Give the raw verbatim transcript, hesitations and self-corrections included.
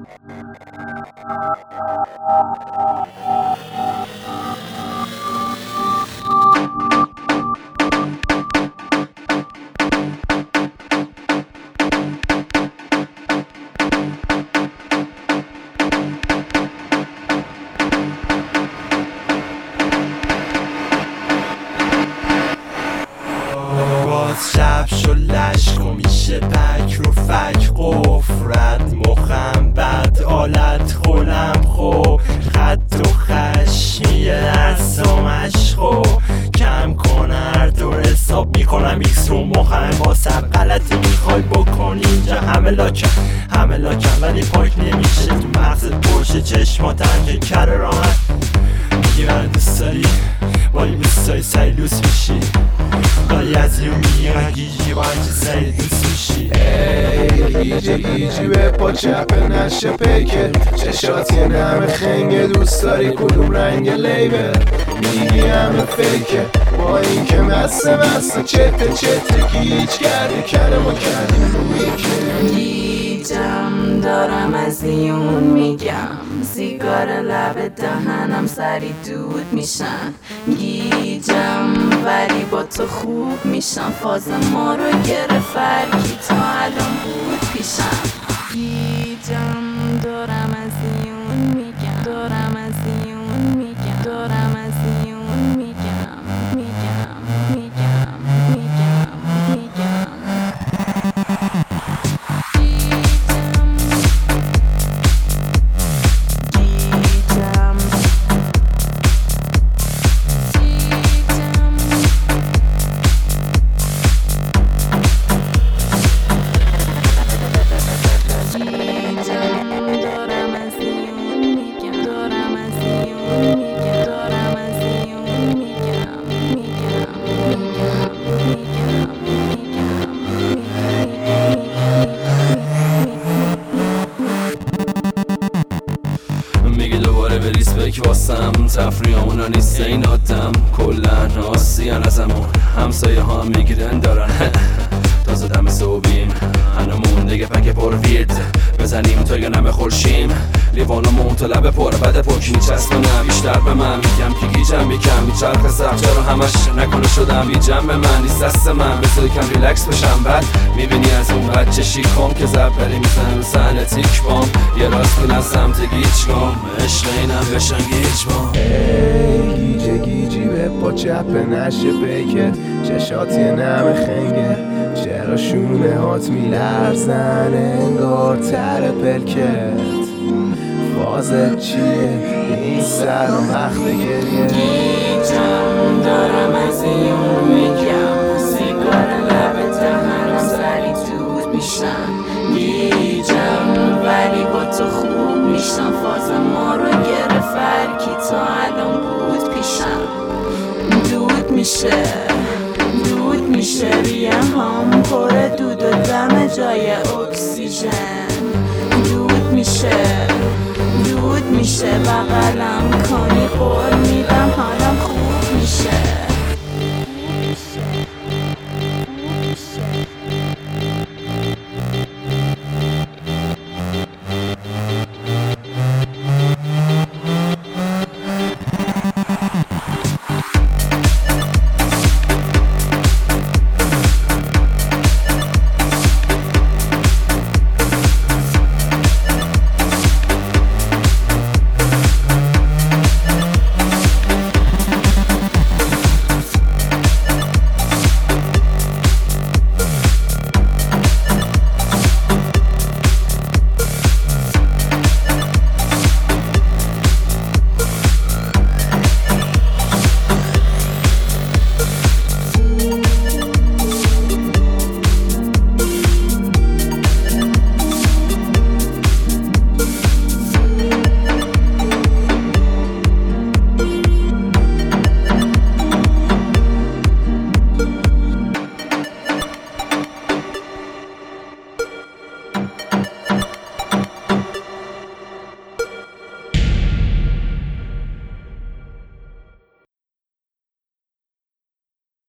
شب شو لشک و میشه پک رو فک قفرت مخم بد آلت خولم خو خط و خشمی رسامش خو کم کن هر دور حساب میکنم ایکس رو مخم با سر غلطی میخوای بکنی اینجا همه لاکن همه لاکن ولی پاک نمیشه تو مغزت پرشه چشماتن که کره راحت میگی من دوست داری ولی دوست داری سری لوس میشی ولی از این میگه گیجی با اینجا سری دوست میشی ای گیجی گیجی به پا چپ نشه پیکت چشات یه نمه خنگه دوست داری کدوم رنگ لیبل میگی همه فیکه با این که مسته مسته چته چته گیج کرده کنه ما کردیم روی که گیجم دارم از ایون میگم سیگار لب دهنم سری دود میشن گیجم ولی با تو خوب میشم فاز ما رو گرفت فرکی تا الان بود پیشم گیجم دارم از ایون میگم دارم از ایون میگم دارم از ایون میگم میگم میگم میگم میگم میگه دوباره به ریسپک واسم تفریامونا نیست این آدم کلن آسیان ازمون همسایه ها میگیرن دارن تازه دم صوبیم هنمون دیگه پنک پر ویرد بزنیم تا یا نمه خورشیم لیوانمون تو لب پر بده پک میچسبونه بیشتر به من میگم که گیجم یکم میچرخ سخت چرا همش نکنه شدم بیجم به من نیست دست من بذار کم ریلکس بشم بعد میبینی از اون بچه شیکم که زبری میزنه رو سحنه تیک بام یه راست میلن سمت گیج کام عشق اینم بشن گیج بام ای گیجه گیجی به پا چپ نشه پیکت چشات یه نمه خنگه چرا شونه هات میلرزن انگار تر پلکت فازت چیه این سرم وقت گریه گیجم دارم از ایون میگم سیگار لب دهنم سری دود میشن گیجم ولی با تو خوب میشم فاز ما رو گرفت فرکی تا الان بود پیشم دود میشه دود میشه ریم هم پر دود و دم جای اکسیژن دود میشه دود میشه بغلم کنی قول میدم